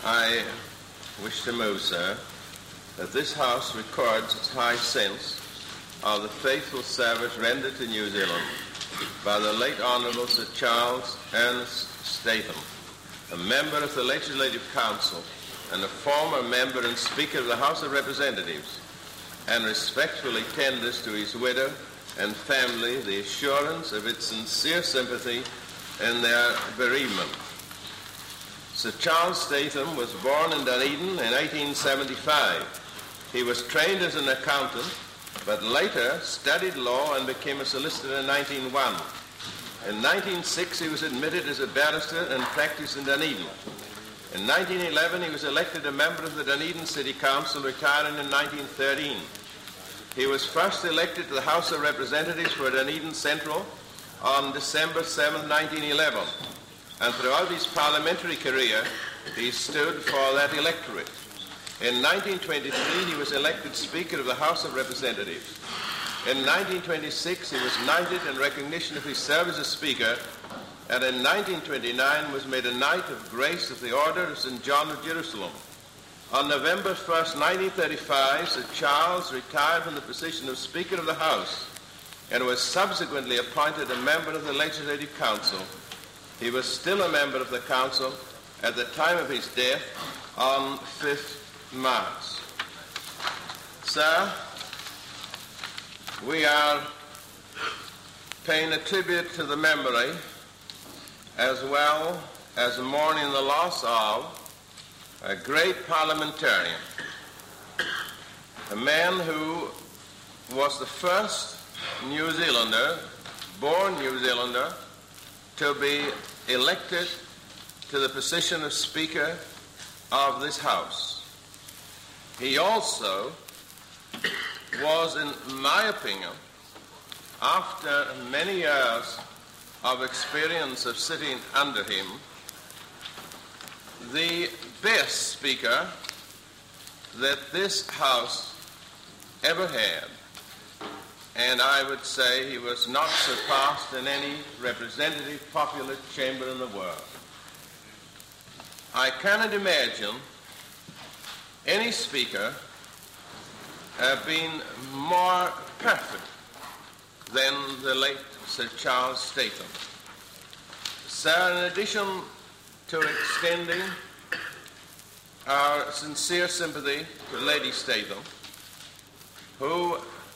I wish to move, sir, that this House records its high sense of the faithful service rendered to New Zealand by the late Honourable Sir Charles Ernest Statham, a member of the Legislative Council and a former member and Speaker of the House of Representatives, and respectfully tenders to his widow and family the assurance of its sincere sympathy in their bereavement. Sir Charles Statham was born in Dunedin in 1875. He was trained as an accountant, but later studied law and became a solicitor in 1901. In 1906, he was admitted as a barrister and practiced in Dunedin. In 1911, he was elected a member of the Dunedin City Council, retiring in 1913. He was first elected to the House of Representatives for Dunedin Central on December 7, 1911, and throughout his parliamentary career, he stood for that electorate. In 1923, he was elected Speaker of the House of Representatives. In 1926, he was knighted in recognition of his service as Speaker, and in 1929 was made a Knight of Grace of the Order of St. John of Jerusalem. On November 1st, 1935, Sir Charles retired from the position of Speaker of the House and was subsequently appointed a member of the Legislative Council. He was still a member of the Council at the time of his death on 5th March. Sir, we are paying a tribute to the memory as well as mourning the loss of a great parliamentarian, a man who was the first New Zealander, born New Zealander, to be elected to the position of Speaker of this House. He also was, in my opinion, after many years of experience of sitting under him, the best Speaker that this House ever had. And I would say he was not surpassed in any representative popular chamber in the world. I cannot imagine any Speaker being more perfect than the late Sir Charles Statham. Sir, in addition to extending our sincere sympathy to Lady Statham, who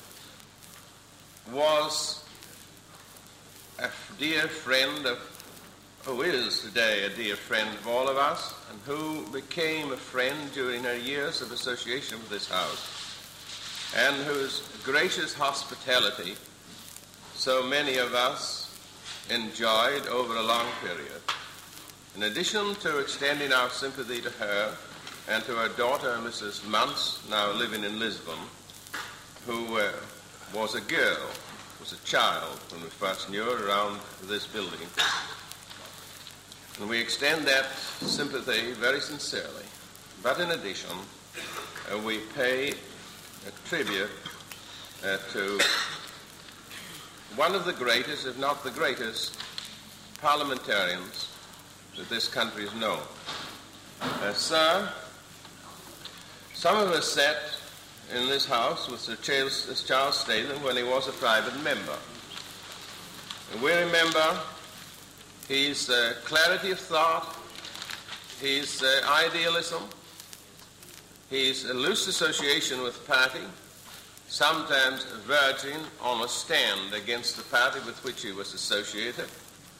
was a dear friend of, who is today a dear friend of all of us, and who became a friend during her years of association with this House, and whose gracious hospitality so many of us enjoyed over a long period. In addition to extending our sympathy to her and to her daughter, Mrs. Muntz, now living in Lisbon, who was a girl, was a child when we first knew her around this building. And we extend that sympathy very sincerely. But in addition, we pay a tribute to one of the greatest, if not the greatest, parliamentarians that this country has known. Sir, some of us sat in this House with Sir Charles Statham when he was a private member. And we remember his clarity of thought, his idealism, his loose association with party, sometimes verging on a stand against the party with which he was associated.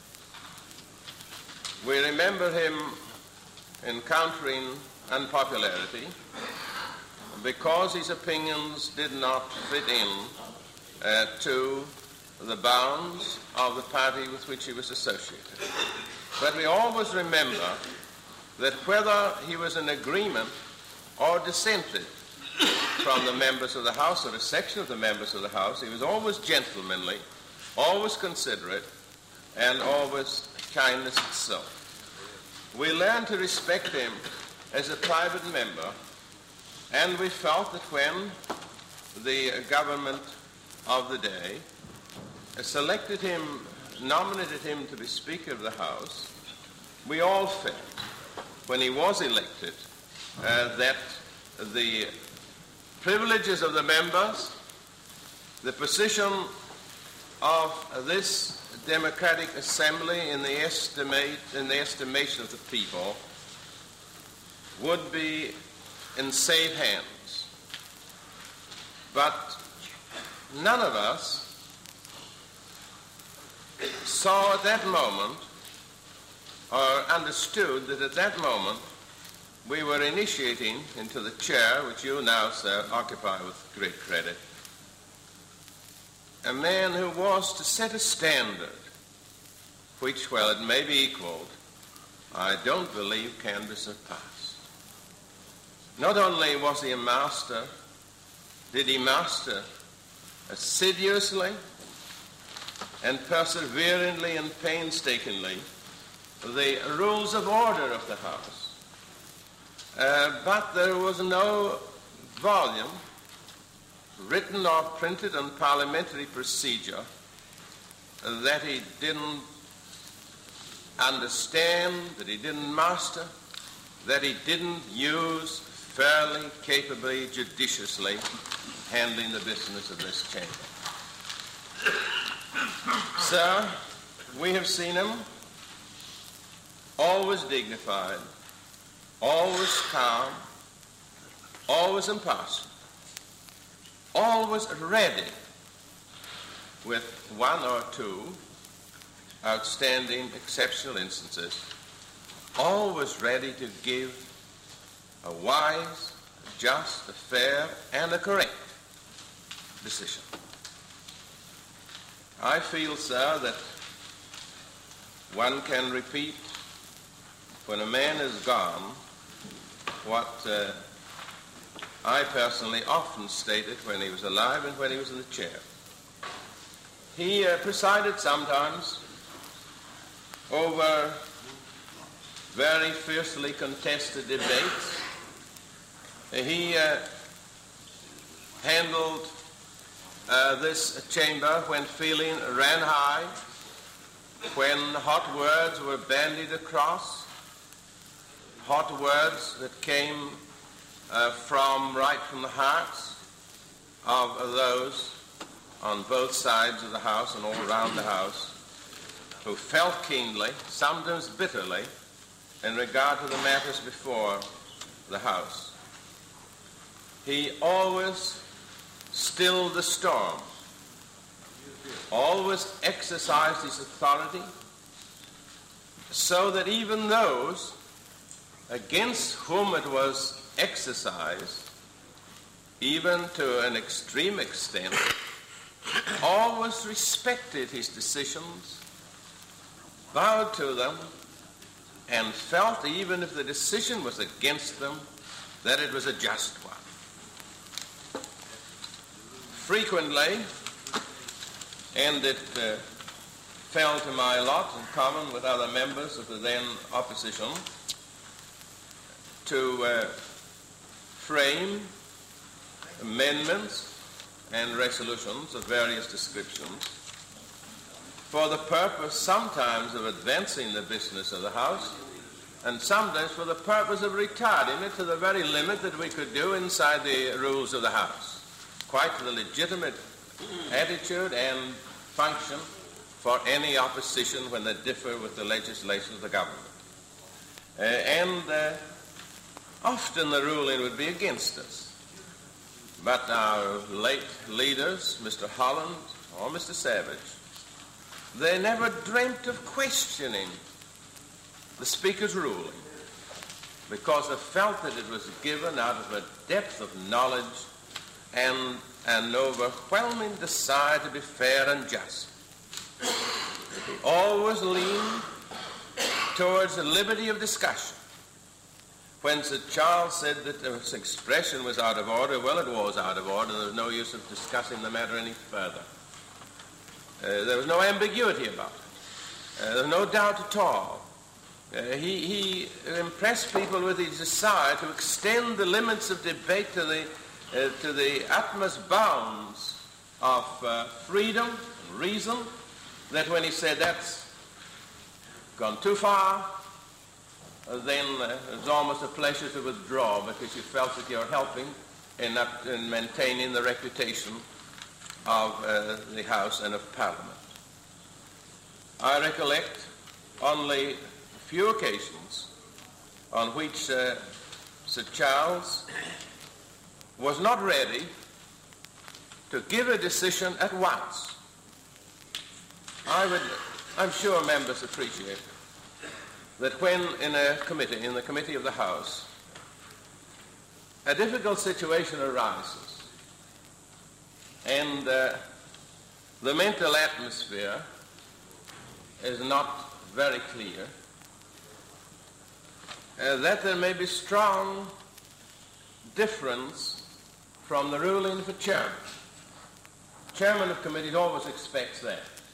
We remember him encountering unpopularity because his opinions did not fit in to the bounds of the party with which he was associated. But we always remember that whether he was in agreement or dissented from the members of the House or a section of the members of the House, he was always gentlemanly, always considerate, and always kindness itself. We learned to respect him as a private member, and we felt that when the government of the day selected him, nominated him to be Speaker of the House, we all felt when he was elected, that the privileges of the members, the position of this democratic assembly in the estimation of the people would be in safe hands. But none of us saw at that moment or understood that at that moment we were initiating into the chair which you now, sir, occupy with great credit, a man who was to set a standard which, while it may be equaled, I don't believe can be surpassed. Not only was he a master, did he master assiduously and perseveringly and painstakingly the rules of order of the House. But there was no volume written or printed on parliamentary procedure that he didn't understand, that he didn't master, that he didn't use fairly, capably, judiciously, handling the business of this chamber. Sir, we have seen him always dignified, always calm, always impartial, always ready, with one or two outstanding, exceptional instances, always ready to give a wise, just, a fair, and a correct decision. I feel, sir, that one can repeat when a man is gone what I personally often stated when he was alive and when he was in the chair. He presided sometimes over very fiercely contested debates. He handled this chamber when feeling ran high, when hot words were bandied across, hot words that came right from the hearts of those on both sides of the House and all around the House who felt keenly, sometimes bitterly, in regard to the matters before the House. He always stilled the storm, always exercised his authority, so that even those against whom it was exercised, even to an extreme extent, always respected his decisions, bowed to them, and felt, even if the decision was against them, that it was a just one. Frequently, and it fell to my lot in common with other members of the then opposition to frame amendments and resolutions of various descriptions for the purpose sometimes of advancing the business of the House and sometimes for the purpose of retarding it to the very limit that we could do inside the rules of the House. Quite the legitimate attitude and function for any opposition when they differ with the legislation of the government. Often the ruling would be against us. But our late leaders, Mr. Holland or Mr. Savage, they never dreamt of questioning the Speaker's ruling because they felt that it was given out of a depth of knowledge and an overwhelming desire to be fair and just. He always leaned towards the liberty of discussion. When Sir Charles said that this expression was out of order, well, it was out of order. There was no use of discussing the matter any further. There was no ambiguity about it. There was no doubt at all. He impressed people with his desire to extend the limits of debate to the utmost bounds of freedom and reason, that when he said that's gone too far, then it's almost a pleasure to withdraw because you felt that you're helping in maintaining the reputation of the House and of Parliament. I recollect only a few occasions on which Sir Charles was not ready to give a decision at once. I'm sure members appreciate that when in the committee of the House, a difficult situation arises and the mental atmosphere is not very clear, that there may be strong difference from the ruling of the chairman. Chairman of committees always expects that.